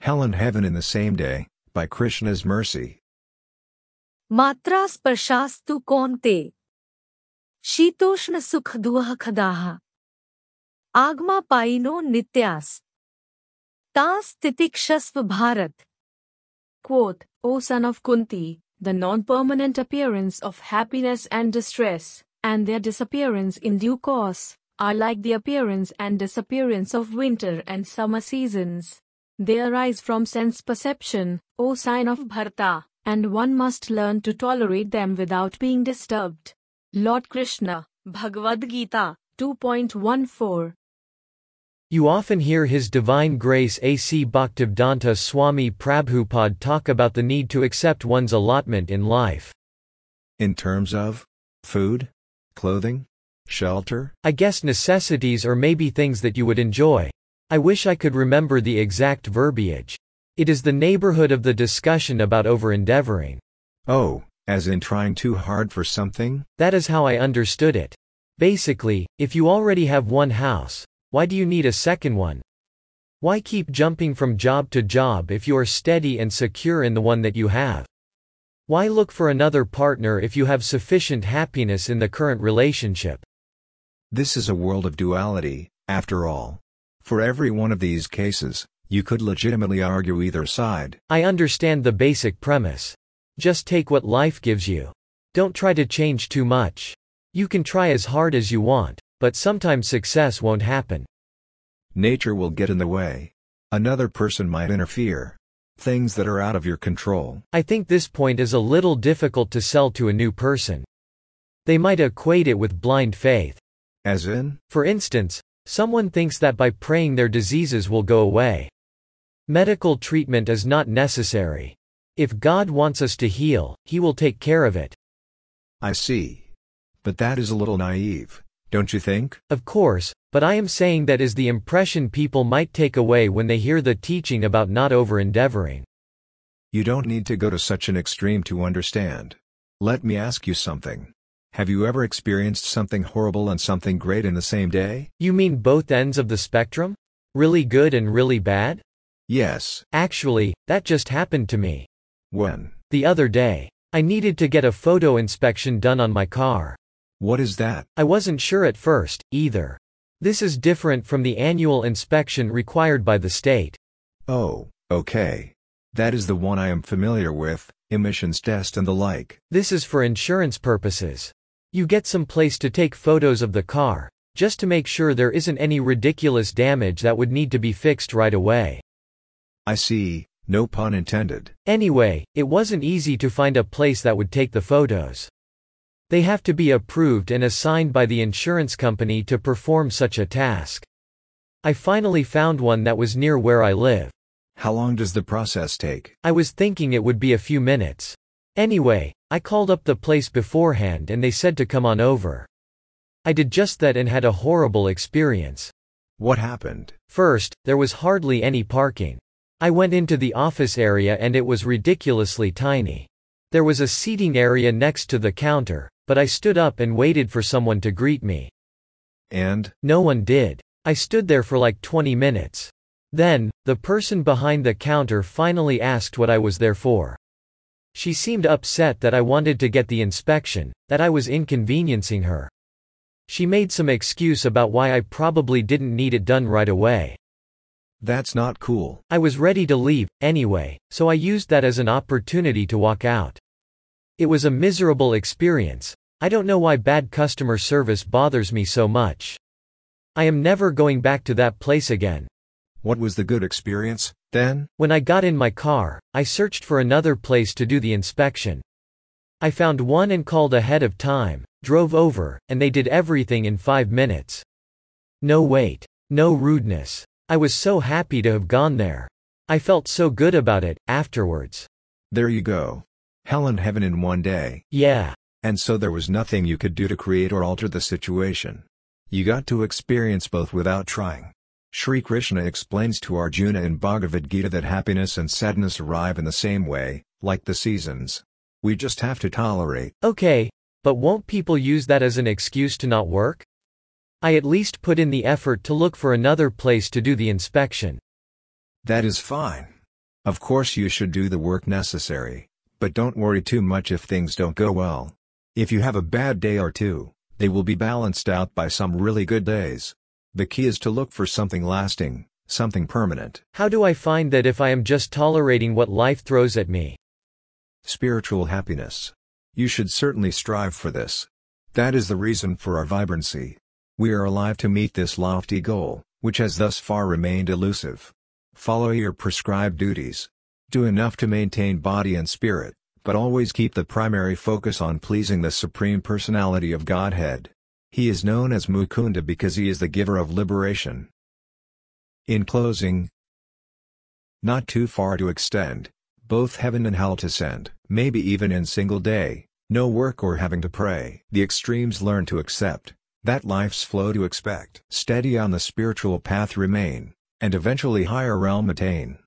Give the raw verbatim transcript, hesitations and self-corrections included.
Hell and Heaven in the Same Day, by Krishna's Mercy. मात्रा स्पर्शास्तु कौन्ते शीतोष्ण सुख दुह खदाः आगमा पाइनो नित्यास तास तितिक्षस्व Bharat. Quote, O son of Kunti, the non-permanent appearance of happiness and distress, and their disappearance in due course, are like the appearance and disappearance of winter and summer seasons. They arise from sense perception, O sign of Bharata, and one must learn to tolerate them without being disturbed. Lord Krishna, Bhagavad Gita, two point one four. You often hear His Divine Grace A C Bhaktivedanta Swami Prabhupada talk about the need to accept one's allotment in life. In terms of food, clothing, shelter? I guess necessities or maybe things that you would enjoy. I wish I could remember the exact verbiage. It is the neighborhood of the discussion about over-endeavoring. Oh, as in trying too hard for something? That is how I understood it. Basically, if you already have one house, why do you need a second one? Why keep jumping from job to job if you are steady and secure in the one that you have? Why look for another partner if you have sufficient happiness in the current relationship? This is a world of duality, after all. For every one of these cases, you could legitimately argue either side. I understand the basic premise. Just take what life gives you. Don't try to change too much. You can try as hard as you want, but sometimes success won't happen. Nature will get in the way. Another person might interfere. Things that are out of your control. I think this point is a little difficult to sell to a new person. They might equate it with blind faith. As in? For instance, someone thinks that by praying their diseases will go away. Medical treatment is not necessary. If God wants us to heal, He will take care of it. I see. But that is a little naive, don't you think? Of course, but I am saying that is the impression people might take away when they hear the teaching about not over-endeavoring. You don't need to go to such an extreme to understand. Let me ask you something. Have you ever experienced something horrible and something great in the same day? You mean both ends of the spectrum? Really good and really bad? Yes. Actually, that just happened to me. When? The other day. I needed to get a photo inspection done on my car. What is that? I wasn't sure at first, either. This is different from the annual inspection required by the state. Oh, okay. That is the one I am familiar with, emissions test and the like. This is for insurance purposes. You get some place to take photos of the car, just to make sure there isn't any ridiculous damage that would need to be fixed right away. I see, no pun intended. Anyway, it wasn't easy to find a place that would take the photos. They have to be approved and assigned by the insurance company to perform such a task. I finally found one that was near where I live. How long does the process take? I was thinking it would be a few minutes. Anyway, I called up the place beforehand and they said to come on over. I did just that and had a horrible experience. What happened? First, there was hardly any parking. I went into the office area and it was ridiculously tiny. There was a seating area next to the counter, but I stood up and waited for someone to greet me. And? No one did. I stood there for like twenty minutes. Then, the person behind the counter finally asked what I was there for. She seemed upset that I wanted to get the inspection, that I was inconveniencing her. She made some excuse about why I probably didn't need it done right away. That's not cool. I was ready to leave, anyway, so I used that as an opportunity to walk out. It was a miserable experience. I don't know why bad customer service bothers me so much. I am never going back to that place again. What was the good experience, then? When I got in my car, I searched for another place to do the inspection. I found one and called ahead of time, drove over, and they did everything in five minutes. No wait. No rudeness. I was so happy to have gone there. I felt so good about it, afterwards. There you go. Hell and heaven in one day. Yeah. And so there was nothing you could do to create or alter the situation. You got to experience both without trying. Sri Krishna explains to Arjuna in Bhagavad Gita that happiness and sadness arrive in the same way, like the seasons. We just have to tolerate. Okay, but won't people use that as an excuse to not work? I at least put in the effort to look for another place to do the inspection. That is fine. Of course you should do the work necessary, but don't worry too much if things don't go well. If you have a bad day or two, they will be balanced out by some really good days. The key is to look for something lasting, something permanent. How do I find that if I am just tolerating what life throws at me? Spiritual happiness. You should certainly strive for this. That is the reason for our vibrancy. We are alive to meet this lofty goal, which has thus far remained elusive. Follow your prescribed duties. Do enough to maintain body and spirit, but always keep the primary focus on pleasing the Supreme Personality of Godhead. He is known as Mukunda because he is the giver of liberation. In closing, not too far to extend, both heaven and hell to send, maybe even in single day, no work or having to pray. The extremes learn to accept, that life's flow to expect. Steady on the spiritual path remain, and eventually higher realm attain.